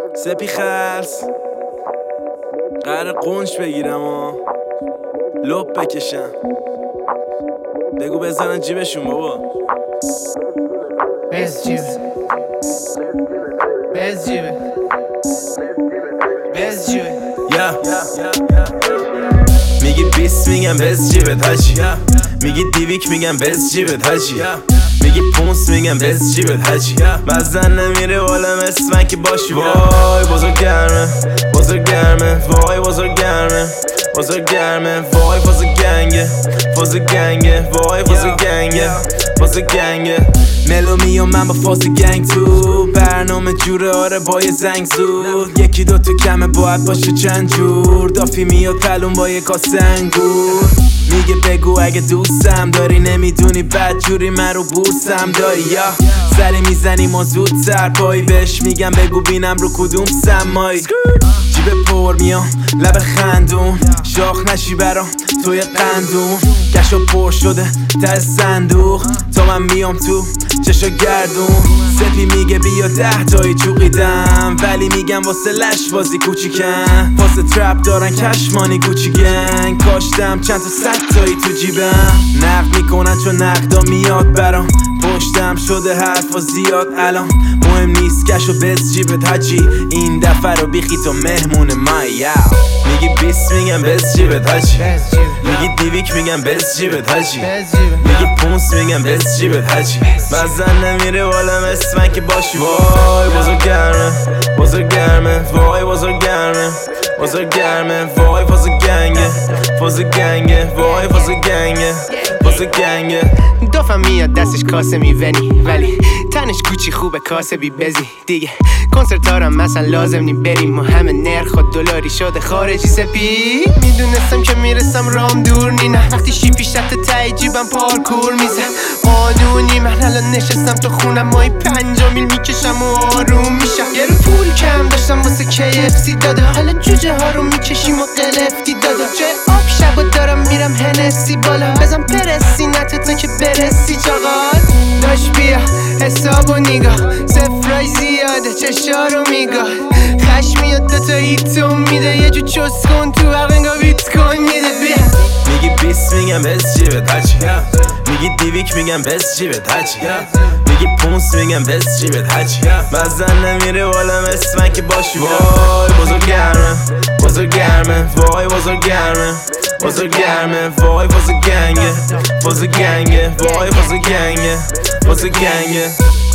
سپی خلص قرار قنش بگیرم و لپ بکشم. بگو بزنن جیبشون بابا. بز جیبه بز جیبه بز جیبه میگی 20 میگم بز جیبت حاجی، میگی دیویک میگم بز جیبت حاجی، میگی 5 میگم بز جیبت حاجی. مزن نمیره بالا مثل من که باشی. وای بزرگ گرمه بزرگ گرمه، وای بزرگ گرمه بزرگ گرمه، وای فاز گنگه فاز گنگه، وای فاز گنگه فاز گنگه. ملومی و من با فاز گنگ تو برنامه جوره، آره با یه زنگ زود. یکی دو تا کمه باید باشه چند جور، دافی میاد پلون با یه کاسه انگور. میگه بگو اگه دوستم داری، نمیدونی بد جوری من رو بورسم داری. یا سری میزنیم و زودتر پایی بهش میگم بگو بینم رو کدوم سمایی. جیب پر میام لب خندون، شاخ نشی برام توی قندون. کشو پر شده ته صندوق تا من میام تو چشا گردون. سپی میگه بیا 10 تایی چوقیدم، ولی میگم واسه لش بازی کوچیکن. واسه ترپ دارن کشمانی گوچی گنگ، کاشتم چند تا 100 تایی تو جیبم. نقد میکنن چون نقدا میاد برام، پشتم شده حرفا زیاد الان. مهم نیست کشو بز جیبت حاجی، این دفعه رو بیخی تو مهمون مای. میگی 20 میگم بز جیبت حاجی، میگی دیویک میگم بز جیبت حاجی، میگی 5 میگم بز جیبت حاجی. مزن نمیره بالا مثل من که باشی. وای بزرگ گرمه بزرگ گرمه، وای بزرگ گرمه بزرگ گرمه، وای فاز گنگه فاز گنگه، وای فاز گنگه فاز گنگه. دافم میاد دستش کاسه میونی، ولی تنش کوچی خوبه کاسه بی بزی دیگه. کنسرتارم مثلا لازم نی بریم و همه نرخ و دلاری شده خارجی. سپی میدونستم که میرسم رام دور نی، نه وقتی شیپی شت تای جیبم پارکور میزن قانونی. من الان نشستم تو خونم مای 5 میل میکشم و آروم میشم. یه رو پول کم داشتم واسه KFC داده، حالا جوجه ها رو میکشیم و قلفتی داده. جای آب شب و دارم میرم هنسی بالا، بزن پرسی نته تا که برسی چاقال. داشت بیا حساب و نگاه، صفرای زیاده چشا رو میگاه. خش میاد دوتا هیتون میده، یه جو چست کن تو عقنگا بیت کن میده. بیا میگی 20 میگم بز جیبت حاجی، میگی دیویک میگم بز جیبت حاجی، میگی 5 میگم بز جیبت حاجی. مزن نمیره بالا مثل من که باشی. وای بزرگ گرمه بزرگ گرمه، وای بزرگ گرمه بزرگ گرمه، وای فاز گنگه فاز گنگه، وای فاز گنگه فاز گنگه.